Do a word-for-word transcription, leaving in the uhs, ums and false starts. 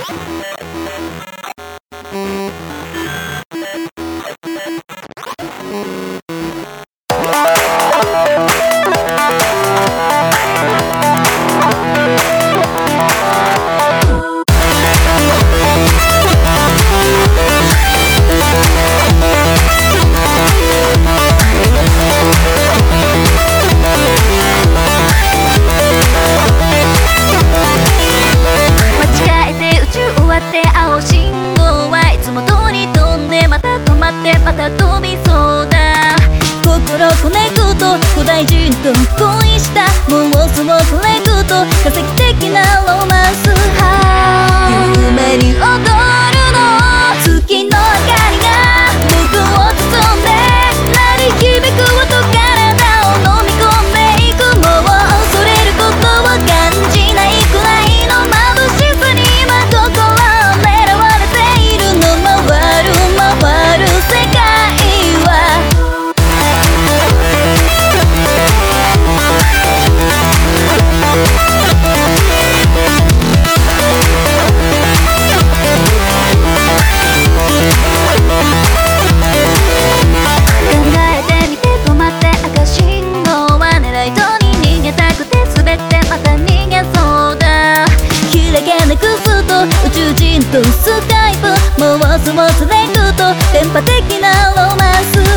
また飛びそうだ。心コネクト、古代人と恋した。もうそのコネクト、化石的なロマンス。夢に踊るの月の明かりが僕を包んで、鳴り響く音、体を飲み込んでいく。もう恐れることを感じないくらいの眩しさに今心狙われているの。回る回る世界は考えてみて止まって赤信号は狙い通り逃げたくて滑ってまた逃げそうだ。開けなくすと宇宙人とスカイプ、もうそもそれくと電波的なロマンス。